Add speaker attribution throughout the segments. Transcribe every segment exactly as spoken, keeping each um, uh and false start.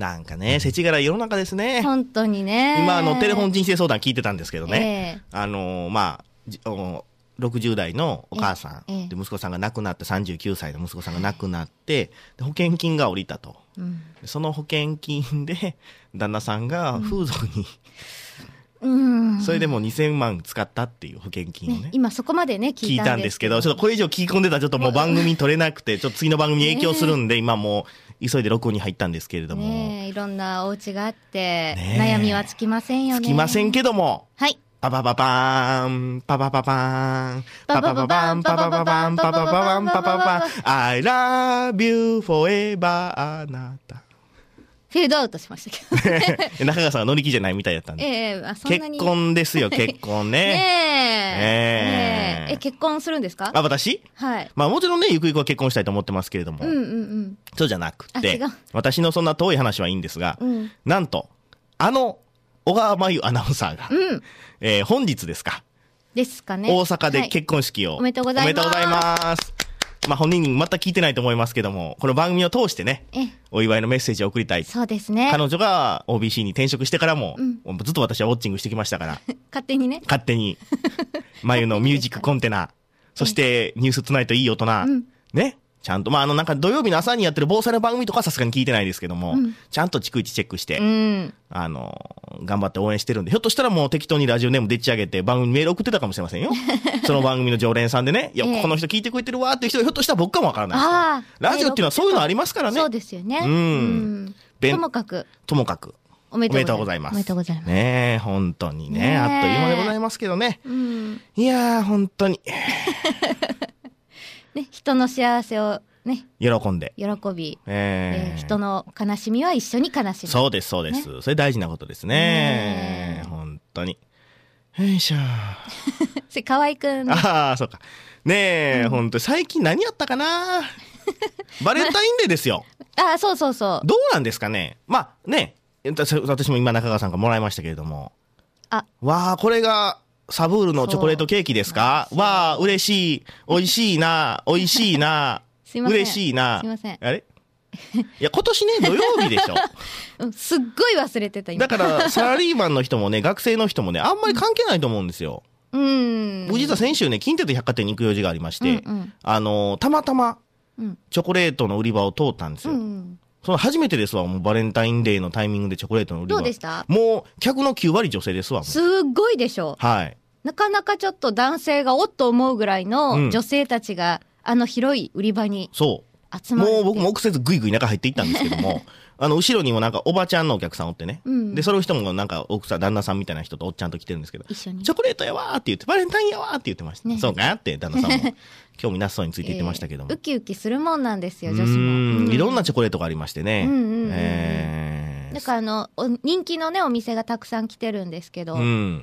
Speaker 1: なんかね、世知辛い世の中ですね。
Speaker 2: 本当にね。
Speaker 1: 今、あの、テレフォン人生相談聞いてたんですけどね。
Speaker 2: え
Speaker 1: ー、あのー、まあ、ろくじゅう代のお母さん、
Speaker 2: ええ、
Speaker 1: で息子さんが亡くなって、さんじゅうきゅうさいの息子さんが亡くなって、で保険金が下りたと、うん、その保険金で旦那さんが風俗に、うん、それでもにせんまん使ったっていう保険金をね、
Speaker 2: ね、今そこまでね聞いたんですけど、
Speaker 1: 聞いたんですけど、ちょっとこれ以上聞き込んでたらちょっともう番組取れなくて、ちょっと次の番組に影響するんで、ね、今もう急いで録音に入ったんですけれども、
Speaker 2: ね、いろんなお家があって、ね、悩みはつきませんよね。
Speaker 1: つきませんけども、
Speaker 2: はい、
Speaker 1: パパパパーン、パパパパーン、パパパパン、パパパパン、パパパパン、パパパン、I love you forever あなた。
Speaker 2: フェードアウトしましたけど。
Speaker 1: 中川さんは乗り気じゃないみたいだったんで。
Speaker 2: ええ、あ、そんなに。
Speaker 1: 結婚ですよ、結婚ね。
Speaker 2: ねえ。
Speaker 1: ねえ。
Speaker 2: え、結婚するんですか？
Speaker 1: あ、私？
Speaker 2: はい。
Speaker 1: まあもちろんね、ゆくゆくは結婚したいと思ってますけれども。
Speaker 2: うんうんうん。
Speaker 1: そうじゃなくて、
Speaker 2: 違う。
Speaker 1: 私のそんな遠い話はいいんですが、うん、なんと、あの、小川真由アナウンサーが、うん、えー、本日ですか。
Speaker 2: ですかね。
Speaker 1: 大阪で結婚式を、
Speaker 2: はい、おめでとうございます。
Speaker 1: おめでとうございます。まあ本人にまた聞いてないと思いますけども、この番組を通してね、お祝いのメッセージを送りたい。
Speaker 2: そうですね。
Speaker 1: 彼女が オービーシー に転職してからも、うん、ずっと私はウォッチングしてきましたから。
Speaker 2: 勝手にね。
Speaker 1: 勝手に。まゆのミュージックコンテナ、そしてニュースツナイトいい大人、うん、ね。ちゃんと、まあ、あの、なんか土曜日の朝にやってる防災の番組とかさすがに聞いてないですけども、うん、ちゃんと逐一チェックして、うん、あの、頑張って応援してるんで、ひょっとしたらもう適当にラジオネームでっち上げて番組にメール送ってたかもしれませんよ。その番組の常連さんでね、いや、えー、この人聞いてくれてるわーっていう人がひょっとしたら僕かもわからないですから。ラジオっていうのはそういうのありますからね。
Speaker 2: そうですよね。
Speaker 1: うん。うん
Speaker 2: ともかく。
Speaker 1: ともかく。おめでとうございます。
Speaker 2: おめでとうございます。
Speaker 1: ねえ、本当にね、あっという間でございますけどね。うん、いやー、本当に。
Speaker 2: ね、人の幸せを、ね、
Speaker 1: 喜んで
Speaker 2: 喜び、えーえー、人の悲しみは一緒に悲しむ。
Speaker 1: そうですそうです、ね、それ大事なことですね。ね、本当に。よいしょ。
Speaker 2: それ河合くん、ね、
Speaker 1: ああそうかねえ、うん、本当最近何やったかな。バレンタインデーですよ。
Speaker 2: ああそうそうそう。
Speaker 1: どうなんですかね。まあね、私も今中川さんからもらいましたけれども、
Speaker 2: あ
Speaker 1: わあこれがサブールのチョコレートケーキですか。わあ嬉しい、美味しいな、美味しいな。
Speaker 2: すいません。
Speaker 1: 嬉しいな。
Speaker 2: すいません。
Speaker 1: あれいや、今年ね、土曜日でしょ。
Speaker 2: すっごい忘れてた、今。
Speaker 1: だから、サラリーマンの人もね、学生の人もね、あんまり関係ないと思うんですよ。うん。僕実は先週ね、近鉄百貨店に行く用事がありまして、うんうん、あのー、たまたま、チョコレートの売り場を通ったんですよ。うんうん、その初めてですわ、もうバレンタインデーのタイミングでチョコレートの売り場。
Speaker 2: どうでした？
Speaker 1: もう、客のきゅうわり女性ですわ。
Speaker 2: すっごいでしょ。
Speaker 1: はい。
Speaker 2: なかなかちょっと男性がおっと思うぐらいの女性たちが、うんあの広い売り場に集まる。
Speaker 1: もう僕も臆せずぐいぐい中入っていったんですけども、あの後ろにもなんかおばちゃんのお客さんおってね、うん、でその人もなんか奥さん旦那さんみたいな人とおっちゃんと来てるんですけど、
Speaker 2: 一緒に
Speaker 1: チョコレートやわーって言ってバレンタインやわーって言ってました、ね、そうかって旦那さんも興味なさそうについて言ってましたけども、
Speaker 2: えー、ウキウキするもんなんですよ女子も。
Speaker 1: うんいろんなチョコレートがありましてね、うんうんうん
Speaker 2: えー、だからあの人気のねお店がたくさん来てるんですけど、うん、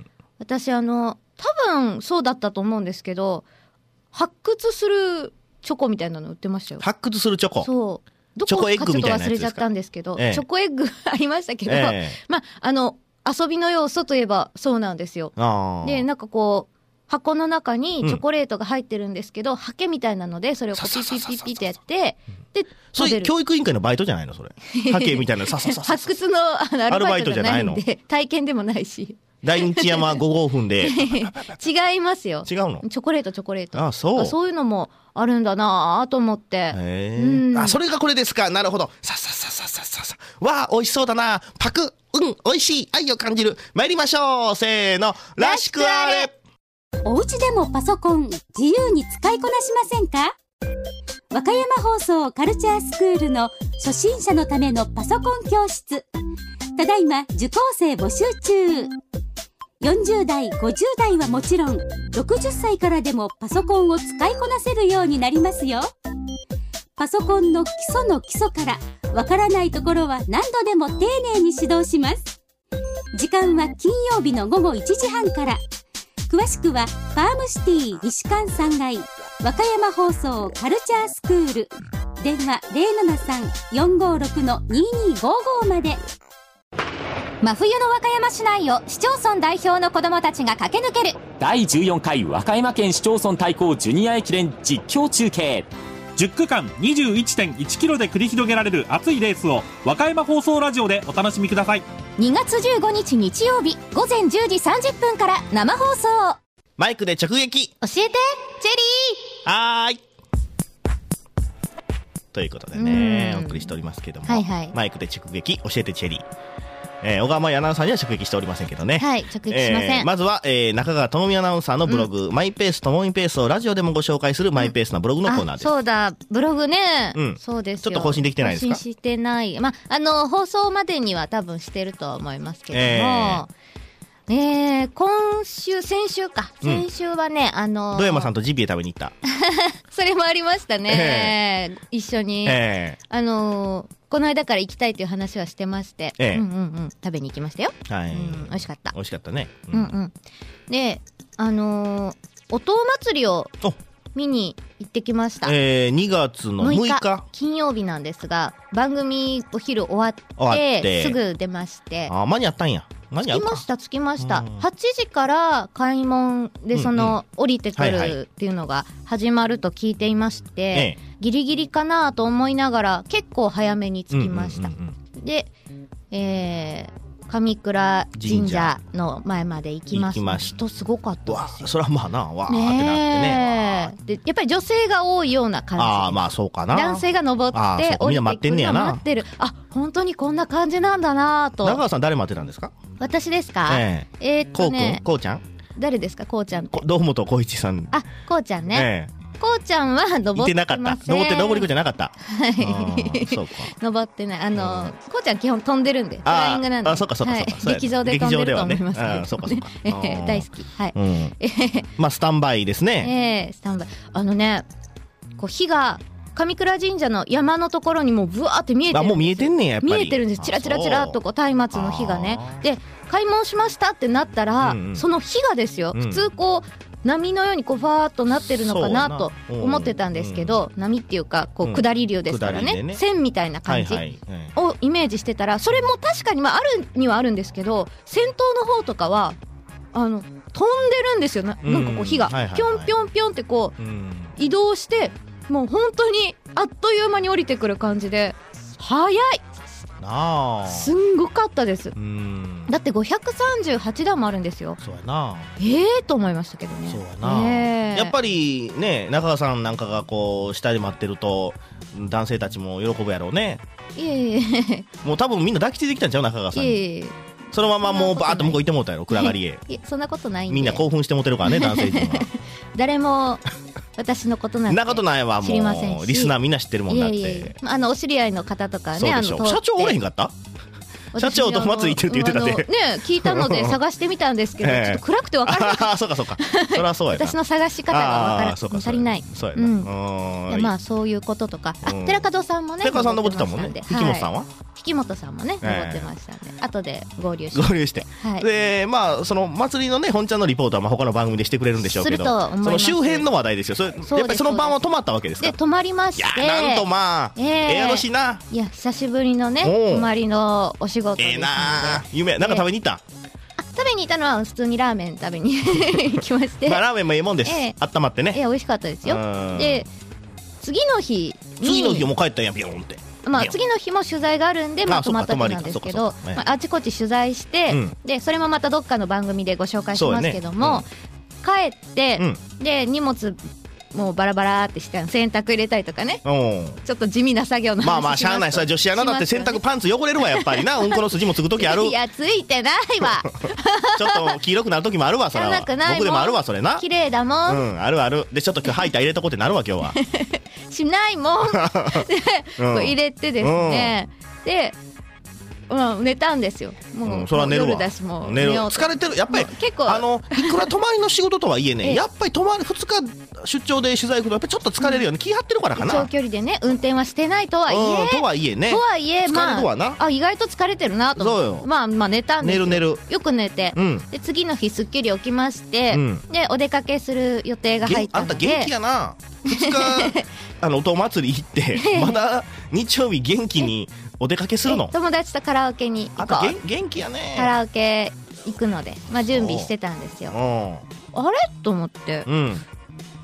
Speaker 2: 私あの多分そうだったと思うんですけど発掘するチョコみたいなの売ってましたよ。
Speaker 1: 発掘するチョコ。
Speaker 2: そう。どこかちょっと忘れちゃったんですけど、ええ、チョコエッグありましたけど、ええ、まああの遊びの要素といえばそうなんですよ。でなんかこう箱の中にチョコレートが入ってるんですけど、うん、ハケみたいなのでそれをこうピッピッピッピッってやってで
Speaker 1: そういう教育委員会のバイトじゃないのそれ。ハケみたいなさささ
Speaker 2: 発掘のあのアルバイトじゃないんで体験でもないし。
Speaker 1: 大日山ごごうふんで
Speaker 2: 違いますよ。
Speaker 1: 違うの？
Speaker 2: チョコレートチョコレート。
Speaker 1: あそう。
Speaker 2: そういうのもあるんだなと思って。
Speaker 1: へー、うん、あそれがこれですか。なるほど。さささささささわあ美味しそうだな。パクうん美味しい愛を感じる。参りましょうせーのらしくあれ。
Speaker 3: お家でもパソコン自由に使いこなしませんか？和歌山放送カルチャースクールの初心者のためのパソコン教室。ただいま受講生募集中。よんじゅう代、ごじゅう代はもちろん、ろくじゅっさいからでもパソコンを使いこなせるようになりますよ。パソコンの基礎の基礎から、わからないところは何度でも丁寧に指導します。時間は金曜日の午後いちじはんから。詳しくは、ファームシティ西館さんがい、和歌山放送カルチャースクール。電話 ゼロななさん よんごろく ににごご まで。
Speaker 4: 真冬の和歌山市内を市町村代表の子どもたちが駆け抜ける
Speaker 5: だいじゅうよんかい和歌山県市町村対抗ジュニア駅伝実況中継。 じゅっくかん にじゅういってんいちキロで繰り広げられる熱いレースを和歌山放送ラジオでお楽しみください。
Speaker 4: にがつじゅうごにち日曜日午前じゅうじさんじゅっぷんから生放送。
Speaker 1: マイクで直撃
Speaker 2: 教えてチェリ
Speaker 1: ー。はーいということでねお送りしておりますけども、
Speaker 2: はいはい、
Speaker 1: マイクで直撃教えてチェリー、えー、小川真由アナウンサーには直撃しておりませんけどね。
Speaker 2: はい、直撃しません。
Speaker 1: えー、まずは、えー、中川智美アナウンサーのブログ、うん、マイペースともみペースをラジオでもご紹介するマイペースなブログのコーナーです。
Speaker 2: うん、そうだ、ブログね、
Speaker 1: うん、
Speaker 2: そうですよ。
Speaker 1: ちょっと更新できてないですか？
Speaker 2: 更新してない。まあ、あの、放送までには多分してると思いますけども、えーえー、今週、先週か。先週はね、うん、あのー、
Speaker 1: 土山さんとジビエ食べに行った。
Speaker 2: それもありましたね。えー、一緒に。えー、あのー、この間から行きたいという話はしてまして、えー、うんうんうん、食べに行きましたよ。はい。うん、美味しかった。
Speaker 1: 美味しかったね。
Speaker 2: うん、うんうん。で、あのー、おとう祭りを見に行ってきました。
Speaker 1: えー、にがつのむいか。むいか
Speaker 2: 金曜日なんですが、番組お昼終わって、終わってすぐ出まして。
Speaker 1: あ、間に合ったんや。
Speaker 2: 着きました着きました、うん、はちじから開門でその、うんうん、降りてくるっていうのが始まると聞いていまして、はいはい、ギリギリかなと思いながら結構早めに着きました、うんうんうんうん、で、えー、上倉神社の前まで行きます。人すごかったですよ。
Speaker 1: それはまあなわーってなってね。
Speaker 2: でやっぱり女性が多いような感じ。
Speaker 1: ああまあそうかな。
Speaker 2: 男性が登って降りてくるの待ってる。あ本当にこんな感じなんだなと。
Speaker 1: 中川さん誰待ってたんですか？
Speaker 2: 私ですか？
Speaker 1: えー、えー、っとね。こうくんこうちゃん？
Speaker 2: 誰ですかこうちゃんって？
Speaker 1: 堂本光一さん。
Speaker 2: あこうちゃんね。えーこうちゃんは登ってません。いてなかった。
Speaker 1: 登って登り子じゃなかった。
Speaker 2: はい。そうか。登ってない。あの、うん、こうちゃん基本飛んでるんで、フライングなんで。
Speaker 1: あ、そうかそうかそうか。
Speaker 2: はい、劇場で飛んでると思いますけど、ね。
Speaker 1: あ、そうかそうか。
Speaker 2: 大好き。はい。うん、
Speaker 1: まあスタンバイですね。
Speaker 2: ええー、スタンバイ。あのね、こう火が上倉神社の山のところにもうブワーって見えてるんですよ。
Speaker 1: あ、もう見えてんねんやっぱり。
Speaker 2: 見えてるんです。チラチラチラっとこう松明の火がね。で開門しましたってなったら、うんうん、その火がですよ。うん、普通こう。波のようにこうファーっとなってるのかなと思ってたんですけど、波っていうかこう下り流ですからね、線みたいな感じをイメージしてたら、それも確かにまああるにはあるんですけど、先頭の方とかはあの飛んでるんですよ。 な, なんかこう火がピョンピョンピョンってこう移動して、もう本当にあっという間に降りてくる感じで早い。
Speaker 1: なあ
Speaker 2: すんごかったです。うん、だってごひゃくさんじゅうはちだんもあるんですよ。
Speaker 1: そうやな。
Speaker 2: ええー、と思いましたけどね。
Speaker 1: そうやな、えー、やっぱりね中川さんなんかがこう下で待ってると男性たちも喜ぶやろうね。
Speaker 2: いえいえ
Speaker 1: もう多分みんな抱きついてきたんちゃう中川さんに。いえいえそのままもうバーッと向こう行ってもうたやろ暗がりへ。
Speaker 2: いやそんなことないんで。
Speaker 1: みんな興奮してもてるからね男性陣は。
Speaker 2: 誰も私のことなんて
Speaker 1: なことないわ。もう知りませんし、リスナーみんな知ってるもんだって。いえいえ
Speaker 2: あのお知り合いの方とかね。
Speaker 1: そうでしょ。あの社長おれへんかった？社長と松井行ってるって言ってたって
Speaker 2: ね。聞いたので探してみたんですけど、えー、ちょっと暗くて分からない。
Speaker 1: あそうかそうか。それはそうやな。
Speaker 2: 私の探し方が分から足りない。
Speaker 1: そうやな。うん
Speaker 2: いやまあそういうこととか。あ寺門さんもね。
Speaker 1: 寺門さん登ってたもんね。引本さんは？
Speaker 2: 引本さんもね登ってましたんで、後で合流して
Speaker 1: 合流して。でまあその祭りのね本ちゃんのリポートはまあ他の番組でしてくれるんでしょうけど、その周辺の話題ですよ。それやっぱりその晩は泊まったわけですか？
Speaker 2: で泊まりまして。
Speaker 1: いやなんとまあええやろしな。
Speaker 2: いや久しぶりのね泊まりのお仕事です。
Speaker 1: ええな。夢なんか食べに行った？あ
Speaker 2: 食べに行ったのは普通にラーメン食べに行きまして、
Speaker 1: まあ、ラーメンもいいもんです、えー、温まってね。
Speaker 2: えー、美味しかったですよ。で次の日に
Speaker 1: 次の日もう帰ったんやピョンって、
Speaker 2: まあ、次の日も取材があるんで、まあ、泊まった日なんですけど、まあ、あちこち取材して、うん、でそれもまたどっかの番組でご紹介しますけども、ねうん、帰って、うん、で荷物もうバラバラってして洗濯入れたりとかね、ちょっと地味な作業の話します。
Speaker 1: まあまあしゃあない。それ女子アナだって洗濯パンツ汚れるわやっぱりな。うんこの筋もつく時ある。
Speaker 2: いやついてないわ。
Speaker 1: ちょっと黄色くなる時もあるわそれは。僕でもあるわそれな。
Speaker 2: 綺麗だもん。
Speaker 1: うんあるある。でちょっと今日ハイター入れとこうってなるわ今日は。
Speaker 2: しないもん。で、うん、こう入れてですね、うん、で。うん、寝たんですよ。もう、うん、それは寝るわ。夜だしもう寝よう。
Speaker 1: 疲れてる。やっぱり結構あのいくら泊まりの仕事とはいえね、やっぱり泊まりふつか出張で取材行くとやっぱりちょっと疲れるよね。気張ってるからかな。
Speaker 2: 長距離でね運転はしてないとはいえ、
Speaker 1: うん、とはいえね。
Speaker 2: とはいえまあ
Speaker 1: 疲れるわな。
Speaker 2: あ意外と疲れてるなと思って。そうよ。まあまあ寝たんですよ。
Speaker 1: 寝る寝る。
Speaker 2: よく寝て、うん、で次の日すっきり起きまして、うん、でお出かけする予定が入ったので。
Speaker 1: あんた元気やな。ふつかあのおと祭り行ってまだ日曜日元気にお出かけするの？
Speaker 2: 友達とカラオケに行こう。
Speaker 1: あんた元気やね。
Speaker 2: カラオケ行くので、まあ、準備してたんですよ。あれと思って、うん、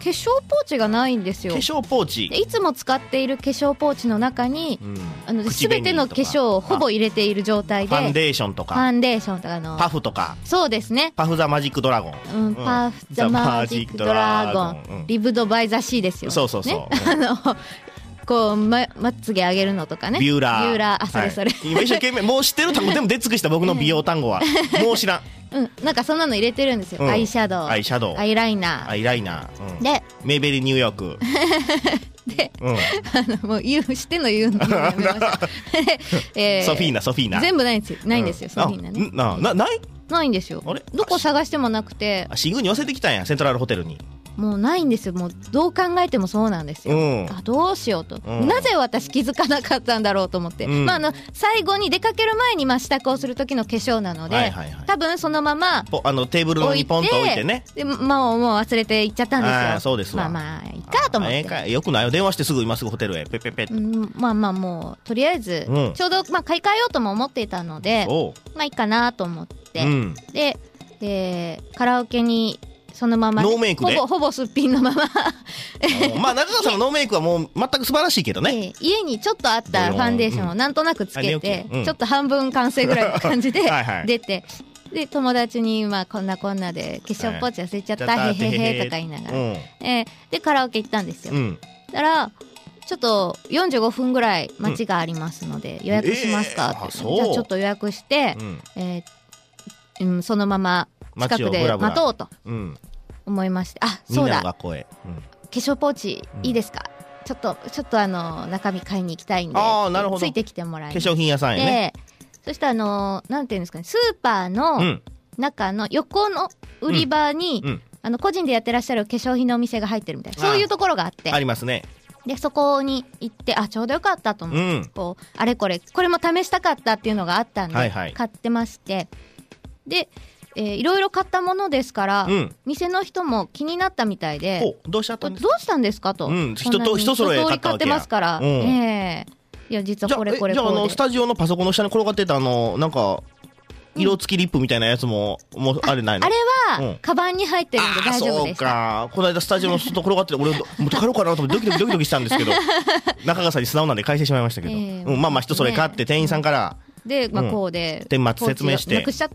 Speaker 2: 化粧ポーチがないんですよ。
Speaker 1: 化粧ポーチ
Speaker 2: でいつも使っている化粧ポーチの中に、うん、あの全ての化粧をほぼ入れている状態で、
Speaker 1: ファンデーションとか
Speaker 2: ファンデーションとかの
Speaker 1: パフとか、
Speaker 2: そうですね、
Speaker 1: パフザマジックドラゴン、
Speaker 2: うん、パフザマジックドラゴン、うん、リブドバイザシーですよ。
Speaker 1: そうそうそう、
Speaker 2: ね、あのこう、ま、まつげ上げるのとかね、
Speaker 1: ビューラー、
Speaker 2: ビューラー、あ、それそれ、
Speaker 1: はい、今一生懸命もう知ってる単語全部出尽くした僕の美容単語はもう知らん。
Speaker 2: うん、なんかそんなの入れてるんですよ、うん、アイシャドウ、
Speaker 1: アイシャドウ、
Speaker 2: アイライナー、
Speaker 1: アイライナー、うん、
Speaker 2: で
Speaker 1: メイベリニューヨーク
Speaker 2: で、うん、あのもう言うしての言うのやめました、
Speaker 1: えー、ソフィーナソフィーナ
Speaker 2: 全部ないんですよ、ないんですよ、うん、ソフィーナね、
Speaker 1: ななない
Speaker 2: ないんですよ。あれ、どこ探してもなくて、
Speaker 1: シグに寄せてきたんや、セントラルホテルに。
Speaker 2: もうないんですよ。もうどう考えてもそうなんですよ、うん、あ、どうしようと、うん、なぜ私気づかなかったんだろうと思って、うん、まあ、あの最後に出かける前にまあ支度をする時の化粧なので、はいはいはい、多分そのまま
Speaker 1: あのテーブルの上にポンと置いてね、
Speaker 2: で、まあ、もう忘れていっちゃったんですよ。
Speaker 1: あ、そうですわ。
Speaker 2: まあまあいいかと思って、
Speaker 1: えー、よくないよ、電話してすぐ今すぐホテルへペペペ、
Speaker 2: うん、まあまあもうとりあえず、うん、ちょうど、まあ、買い替えようとも思っていたので、まあいいかなと思って、うん、で、えー、カラオケにそのまま、ね、
Speaker 1: ノーメイクで
Speaker 2: ほぼほぼすっぴんのまま
Speaker 1: まあ中川さんのノーメイクはもう全く素晴らしいけどね、え
Speaker 2: ー、家にちょっとあったファンデーションをなんとなくつけて、うん、ちょっと半分完成ぐらいの感じで出てはい、はい、で友達に、まあ、こんなこんなで化粧ポーチ忘れちゃった、はい、へへへとか言いながら、うん、えー、でカラオケ行ったんですよ、うん、だからちょっとよんじゅうごふんぐらい待ちがありますので、うん、予約しますかって、えー、じゃあちょっと予約して、うんえーうん、そのまま近くで待とうと思いまして、あ、そうだ、化粧ポーチいいですか、うん、ちょっとちょっとあの中身買いに行きたいんで、
Speaker 1: あ、なるほど、
Speaker 2: ついてきてもらいます。
Speaker 1: 化粧品屋さんやね。
Speaker 2: そしたらあのなんていうんですかね、スーパーの中の横の売り場に、うんうん、あの個人でやってらっしゃる化粧品のお店が入ってるみたいな、そういうところがあって、
Speaker 1: ありますね。
Speaker 2: でそこに行って、あ、ちょうどよかったと思って、うん、こうあれこれこれも試したかったっていうのがあったんで、はいはい、買ってまして、でえー、いろいろ買ったものですから、うん、店の人も気になったみたいで、
Speaker 1: どうしちゃったんですか、
Speaker 2: どうしたんですかと、うん、
Speaker 1: 人と人揃え買ったわけや、
Speaker 2: 一通り買ってますから、うん、えー、いや実はこれこれこれで、
Speaker 1: じゃあ、あのスタジオのパソコンの下に転がってたあのなんか色付きリップみたいなやつも、うん、もうあれないの？
Speaker 2: あれは、うん、カバンに入ってるんで大丈夫でした。
Speaker 1: そうか、この間スタジオの外転がってて俺もう帰ろうかなと思ってドキドキドキドキしたんですけど中川さんに素直なんで返してしまいましたけど、えーうん、まあまあ人それ買って店員さんから、
Speaker 2: で、まあ、こうで、
Speaker 1: うん、顛末説明して
Speaker 2: なくしちゃって、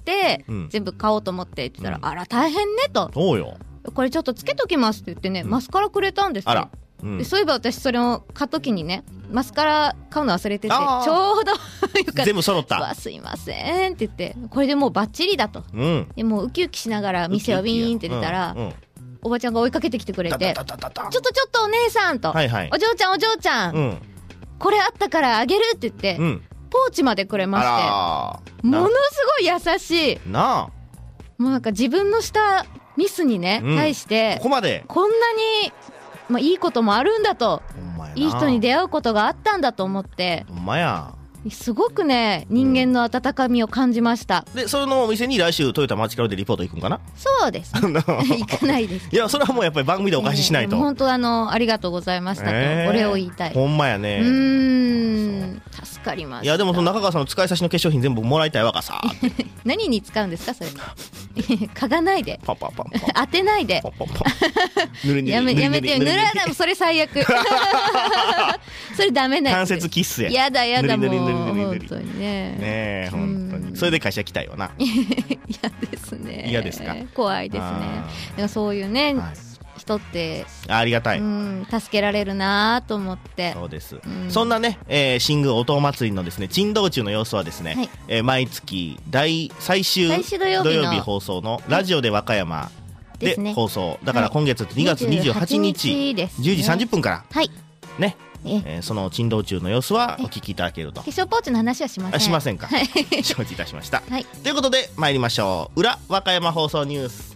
Speaker 2: うん、全部買おうと思ってって言ったら、うん、あら大変ねと、
Speaker 1: そうよ、
Speaker 2: これちょっとつけときますって言ってね、うん、マスカラくれたんですよ。あら、うん、でそういえば私それを買うときにねマスカラ買うの忘れてて、ちょうど
Speaker 1: 全部揃った、
Speaker 2: わすいませんって言って、これでもうバッチリだと、うん、でもうウキウキしながら店をウィーンって出たら、うんうん、おばちゃんが追いかけてきてくれて、ちょっとちょっとお姉さんと、はいはい、お嬢ちゃんお嬢ちゃん、うん、これあったからあげるって言って、うん、ポーチまでくれまして、ものすごい優しいなあ、もうなんか自分のしたミスにね、うん、対して
Speaker 1: ここまで
Speaker 2: こんなに、まあ、いいこともあるんだと、いい人に出会うことがあったんだと思って、
Speaker 1: ほんまや、
Speaker 2: すごくね人間の温かみを感じました、
Speaker 1: うん、でそのお店に来週トヨタマチカルでリポート行くんかな。
Speaker 2: そうです、ね、行かないです
Speaker 1: いやそれはもうやっぱり番組でお貸ししないと、
Speaker 2: えー、本当あのありがとうございましたと、えー、お礼を言いたい。
Speaker 1: ほんまやね、
Speaker 2: うーん、助かりました。
Speaker 1: いやでもその中川さんの使い差しの化粧品全部もらいたいわかさ
Speaker 2: 何に使うんですかそれ嗅がないで
Speaker 1: パパパパ
Speaker 2: 当てないでパパパぬるぬるやめやめてよ、ぬらない、それ最悪それダメなやつ、
Speaker 1: 関節キッスや、
Speaker 2: やだやだ、もう本当にね、
Speaker 1: ねえ本当にそれで会社来たいわな
Speaker 2: 嫌ですね。
Speaker 1: 嫌ですか。
Speaker 2: 怖いですね。でもそういうね、はい、人って
Speaker 1: ありがたい、
Speaker 2: うん、助けられるなと思って。
Speaker 1: そうです、うん、そんなね、えー、新宮音祭りのですね珍道中の様子はですね、はい、えー、毎月第最終土曜日放送のラジオで和歌山で放送だから、今月にがつにじゅうはちにちじゅうじさんじゅっぷんから、はい、ね、えー、その珍道中の様子はお聞きいただけると。
Speaker 2: 化粧ポーチの話はしません。
Speaker 1: しませんか、はい、承知いたしました、はい、ということで参りましょう。裏和歌山放送ニュース。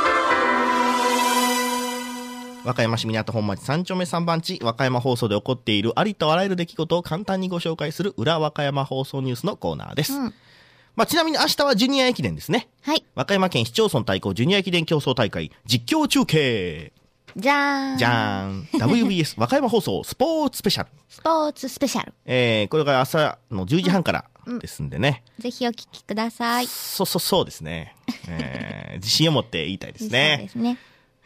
Speaker 1: 和歌山市港本町さん丁目さん番地和歌山放送で起こっているありとあらゆる出来事を簡単にご紹介する裏和歌山放送ニュースのコーナーです、うん、まあ、ちなみに明日はジュニア駅伝ですね、はい、和歌山県市町村対抗ジュニア駅伝競争大会実況中継
Speaker 2: じゃーん
Speaker 1: じゃーんダブリュービーエス 和歌山放送スポーツスペシャル
Speaker 2: スポーツスペシャル、
Speaker 1: えー、これが朝のじゅうじはんからですんでね、
Speaker 2: うんうん、ぜひお聞きください。
Speaker 1: そうそうそうですね、えー、自信を持って言いたいですね。
Speaker 2: そうですね。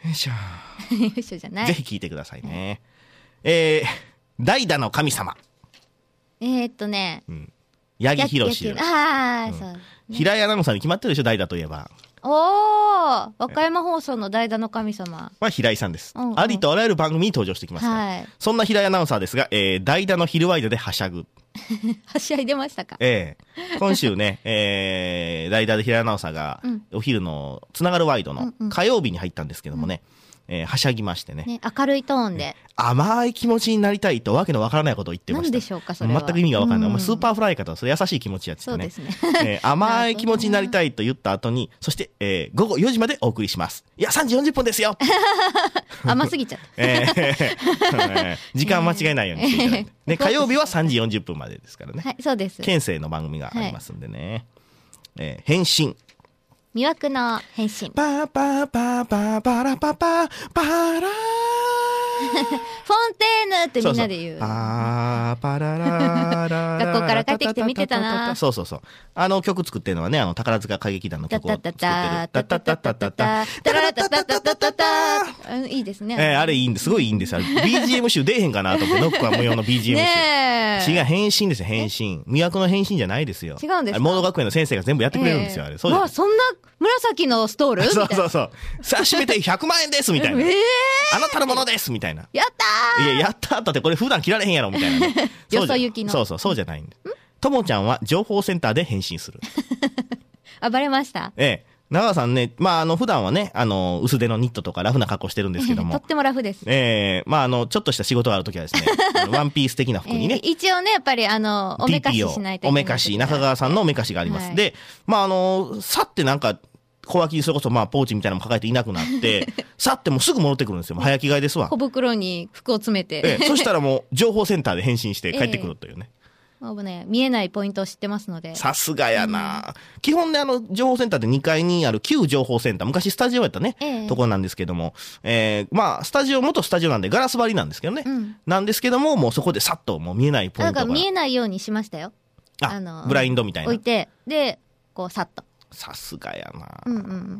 Speaker 1: よいしょ
Speaker 2: よいしょじゃない。
Speaker 1: ぜひ聞いてくださいね。えー、代打の神様。
Speaker 2: えー、っとね、うん、
Speaker 1: 八木博士。
Speaker 2: ああ、うん、そう、ね。
Speaker 1: 平井アナウンサーに決まってるでしょ、代打といえば。
Speaker 2: おー、和歌山放送の代打の神様
Speaker 1: は平井さんです、うんうん、ありとあらゆる番組に登場してきますから、はい、そんな平井アナウンサーですが、えー、代打の昼ワイドではしゃぐ
Speaker 2: はしゃいでましたか。
Speaker 1: ええー、今週ね、えー、代打で平井アナウンサーが、うん、お昼のつながるワイドの火曜日に入ったんですけどもね、うんえー、はしゃぎましてね、ね、
Speaker 2: 明るいトーンで
Speaker 1: 甘い気持ちになりたいとわけのわからないことを言ってました。
Speaker 2: 何でしょうかそれは。
Speaker 1: 全く意味がわからない、うん、スーパーフライ方それ優しい気持ちやつね。
Speaker 2: そうですね、
Speaker 1: えー、甘い気持ちになりたいと言った後にそして、えー、午後よじまでお送りします。いやさんじよんじゅっぷんですよ
Speaker 2: 甘すぎちゃった、
Speaker 1: えー、時間間違えないようにしていただいて、ね、火曜日はさんじよんじゅっぷんまでですからね。
Speaker 2: はいそうです。
Speaker 1: 県政の番組がありますんでね、はいえー、返信
Speaker 2: 魅惑の返信
Speaker 1: パーパーパーパーパラパパパラ
Speaker 2: フォンテーヌってみんなで言う。
Speaker 1: パーパラララ
Speaker 2: 学校から帰ってきて見てたな。
Speaker 1: そうそうそう。あの曲作ってるのはね、あの宝塚歌劇団の曲を作ってる。タタタタタタタタタタラタタタタタタ。
Speaker 2: いいですね。
Speaker 1: えあれいいんです。すごいいいんですよ。ビージーエム 集出えへんかなと思って、ノックは無用の ビージーエム 集。違う、返信ですよ、返信。魅惑の返信じゃないですよ。
Speaker 2: 違うんですか。
Speaker 1: モード学園の先生が全部やってくれるんですよ、あれ。
Speaker 2: そうそんな紫のストール
Speaker 1: そうそうそう。さあ、閉めてひゃくまんえんですみたいな。えー、あなたのものですみたいな。
Speaker 2: やったー。
Speaker 1: いや、やったーだってこれ普段着られへんやろみたいな、ね。
Speaker 2: よそ行きの。
Speaker 1: そうそう、そうじゃないんで。ともちゃんは情報センターで返信する。
Speaker 2: あ、バレました。
Speaker 1: ええ。長川さんね、まあ、あの、普段はね、あの、薄手のニットとかラフな格好してるんですけども。
Speaker 2: とってもラフです。
Speaker 1: ええー、まあ、あの、ちょっとした仕事があるときはですね、ワンピース的な服にね。
Speaker 2: えー、一応ね、やっぱり、あの、おめかししないといけない。
Speaker 1: おめかし、中川さんのおめかしがあります。はい、で、まあ、あの、さってなんか、小脇にそれこそまあポーチみたいなのも抱えていなくなってさってもうすぐ戻ってくるんですよ。早着替えですわ。
Speaker 2: 小袋に服を詰めて、
Speaker 1: ええ、そしたらもう情報センターで返信して帰ってくるというね、
Speaker 2: ええ、もうね見えないポイントを知ってますので。
Speaker 1: さすがやな、うん、基本ねあの情報センターってにかいにある旧情報センター、昔スタジオやったね、ええ、ところなんですけども、えー、まあスタジオ元スタジオなんでガラス張りなんですけどね、うん、なんですけどももうそこでさっともう見えないポイントが
Speaker 2: なんか見えないようにしましたよ。
Speaker 1: あ、あのブラインドみたいな
Speaker 2: 置いてでこうさっと。
Speaker 1: さすがやな、
Speaker 2: うんうん、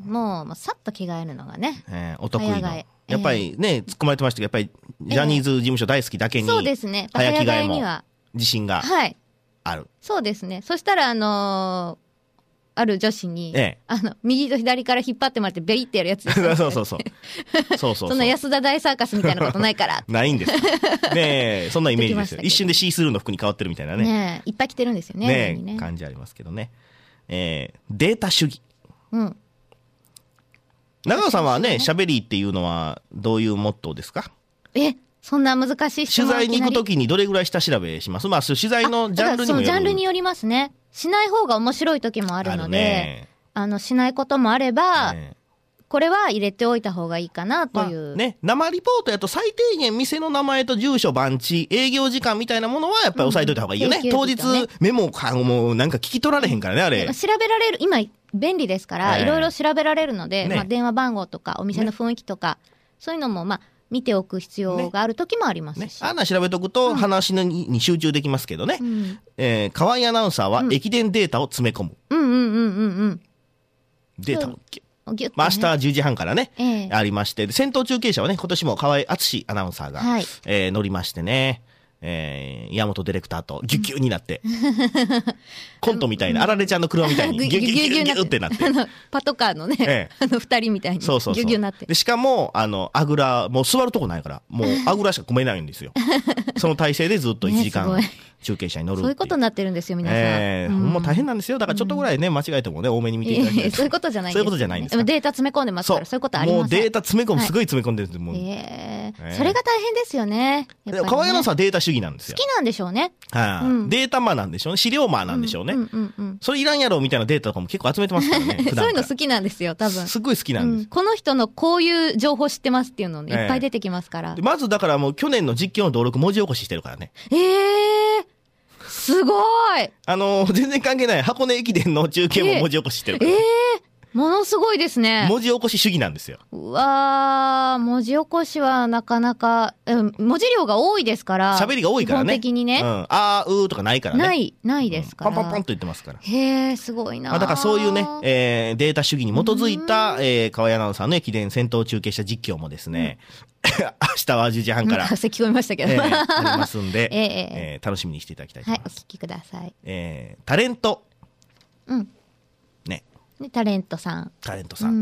Speaker 2: もう、もうさっと着替えるのがね、
Speaker 1: えー、お得意のやっぱりね、えー、突っ込まれてましたけどやっぱりジャニーズ事務所大好きだけに、えー、
Speaker 2: そうですね、
Speaker 1: 早着替えも自信がある、はい、
Speaker 2: そうですね。そしたらあのーある女子に、ええ、あの右と左から引っ張ってもらってベリってやるやつです、ね、
Speaker 1: そうそうそうそうそうそう
Speaker 2: そんな安田大サーカスみたいなことないから
Speaker 1: ないんですねえそんなイメージですよ。一瞬でシースルーの服に変わってるみたいなね、
Speaker 2: ねいっぱい着てるんですよね、
Speaker 1: ねね感じありますけどね。えー、データ主義、うん、長川さんはね喋りっていうのはどういうモットーですか。
Speaker 2: えそんな難しい質問。
Speaker 1: 取材に行くときにどれぐらい下調べします。まあ取材のジャンルにもよる。
Speaker 2: ジャンルによりますね。しない方が面白い時もあるので あ, あのしないこともあれば、ね、これは入れておいた方がいいかなという、まあね、
Speaker 1: 生リポートやと最低限店の名前と住所番地営業時間みたいなものはやっぱり押さえといた方がいいよね、うん、当日メモかもうなんか聞き取られへんからねあれ
Speaker 2: 調べられる今便利ですからいろいろ調べられるので、ねまあ、電話番号とかお店の雰囲気とか、ね、そういうのもまあ見ておく必要がある時もありますし、ねね、
Speaker 1: あんな調べとくと話に、うん、に集中できますけどね、うんえー、河合アナウンサーは駅伝データを詰め込む、
Speaker 2: うん、うんうんうんうんうん
Speaker 1: データをギュッとね、まあ、明日じゅうじはんからね、えー、ありまして先頭中継車はね今年も河合敦アナウンサーが、はいえー、乗りましてね、えー、岩本ディレクターとギュッギュになって、うん、コントみたいなあられちゃんの車みたいにギュッギュッギュッギュッってなって
Speaker 2: パトカーのね、ええ、あのふたりみたいにそうそうそうギュッギュになって
Speaker 1: でしかもあのあぐらもう座るとこないからもうあぐらしか組めないんですよその体勢でずっといちじかん、ね、中継車に乗る
Speaker 2: そういうことになってるんですよ皆さん、
Speaker 1: えーうん、もう大変なんですよだからちょっとぐらいね間違えてもね多めに見ていただきたい、
Speaker 2: えー、そういうことじゃないんです
Speaker 1: そういうことじゃないんですか
Speaker 2: データ詰め込んでますからそういうことありません
Speaker 1: もうデータ詰め込む、はい、すごい詰め込んでるんですもう、
Speaker 2: えーえー、それが大変ですよね
Speaker 1: 河合アナウンサーはデータ主義なんですよ
Speaker 2: 好きなんでしょうね、
Speaker 1: はあうん、データマーなんでしょうね資料マーなんでしょうね、うんうんうんうん、それいらんやろみたいなデータとかも結構集めてますからね普段から
Speaker 2: そういうの好きなんですよ多分
Speaker 1: すごい好きなんです、うん、
Speaker 2: この人のこういう情報知ってますっていうの、ね、いっぱい出てきますから、
Speaker 1: えー、まずだからもう去年の実況の登録文字起こししてるからね
Speaker 2: えーすごい
Speaker 1: あのー、全然関係ない箱根駅伝の中継も文字起こししてるから、
Speaker 2: えー、 ものすごいですね。
Speaker 1: 文字起こし主義なんですよ。
Speaker 2: うわー、文字起こしはなかなか、うん、文字量が多いですから。
Speaker 1: 喋りが多いからね。
Speaker 2: 基本的にね。
Speaker 1: うん。あー、うーとかないからね。
Speaker 2: ない、ないですから。
Speaker 1: うん、ポンポンポンと言ってますから。
Speaker 2: へー、すごいな。
Speaker 1: まあ、だからそういうね、えー、データ主義に基づいた、えー、河合アナウンサーの駅伝先頭中継車実況もですね、うん、明日はじゅうじはんから。
Speaker 2: 聞こえましたけど。
Speaker 1: えー、ありますんで、
Speaker 2: えー
Speaker 1: えー、楽しみにしていただきたいと思います。
Speaker 2: はい、お聞きください。
Speaker 1: えー、タレント。
Speaker 2: うん。
Speaker 1: ね。
Speaker 2: で、タレントさん。
Speaker 1: タレントさん。うん、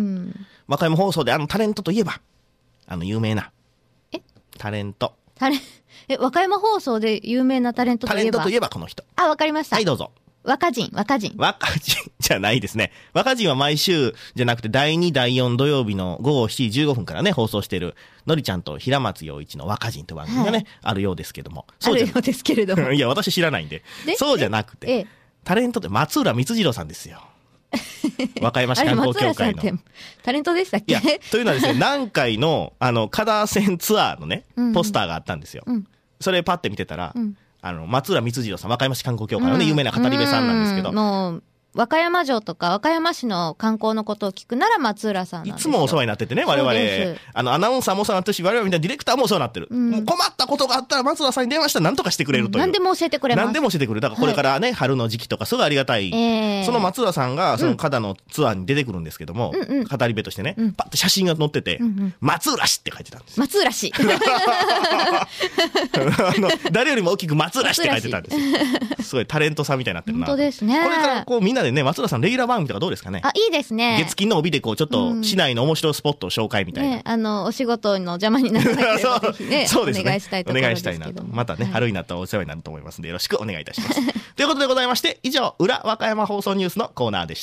Speaker 1: 和歌山放送であのタレントといえば、あの有名な。
Speaker 2: え
Speaker 1: タレント。
Speaker 2: タレ、え、和歌山放送で有名なタレントといえば。
Speaker 1: タレントといえばこの人。
Speaker 2: あ、わかりました。
Speaker 1: はい、どうぞ。
Speaker 2: 若人、若人。
Speaker 1: 若人じゃないですね。若人は毎週じゃなくてだいに、だいよん土曜日の午後しちじじゅうごふんからね、放送している、のりちゃんと平松陽一の若人という番組がね、はい、あるようですけども。
Speaker 2: そうあるようですけれども。
Speaker 1: いや、私知らないんで。でそうじゃなくて、ええ、タレントって松浦光次郎さんですよ。和歌山市観光協会の。
Speaker 2: タレントでしたっけ？
Speaker 1: いや、というのはですね、南海の、あの、香田線ツアーのね、ポスターがあったんですよ。うん、それパッて見てたら、うん、あの、松浦光次郎さん、和歌山市観光協会のね、有名な語り部さんなんですけど。
Speaker 2: もう和歌山城とか和歌山市の観光のことを聞くなら松浦さんなんですよ。
Speaker 1: いつもお世話になっててね、我々。あの、アナウンサーもお世話になってるし、我々みたいなディレクターもお世話になってる。うん、もう困ったことがあったら松浦さんに電話したら何とかしてくれるという。
Speaker 2: 何でも教えてくれます。
Speaker 1: 何でも教えてくれる。だからこれからね、はい、春の時期とかすごいありがたい。えー、その松浦さんが、その加田のツアーに出てくるんですけども、うんうん、語り部としてね、うん、パッと写真が載ってて、うんうん、松浦氏って書いてたんです。
Speaker 2: 松浦氏。
Speaker 1: あの、誰よりも大きく松浦氏って書いてたんですよ。すごいタレントさんみたいになってるな。
Speaker 2: 本当ですね。
Speaker 1: これからこうみんなでね、松浦さんレギュラー番組とかどうですかね。
Speaker 2: あ、いいですね。
Speaker 1: 月金の帯でこうちょっと市内の面白いスポットを紹介みたいな。
Speaker 2: ね、あのお仕事の邪魔にならなければぜひね、そうですね、お願いしたいところですけども。お願いしたいなと。
Speaker 1: またね、はい、春になったらお世話になると思いますのでよろしくお願いいたします。ということでございまして、以上裏和歌山放送ニュースのコーナーでした。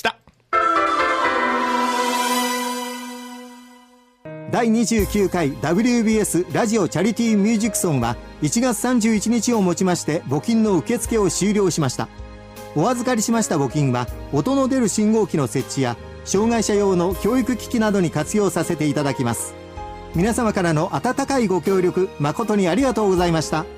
Speaker 6: だいにじゅうきゅうかい ダブリュービーエス ラジオチャリティーミュージックソンはいちがつさんじゅういちにちをもちまして募金の受付を終了しました。お預かりしました募金は音の出る信号機の設置や障害者用の教育機器などに活用させていただきます。皆様からの温かいご協力誠にありがとうございました。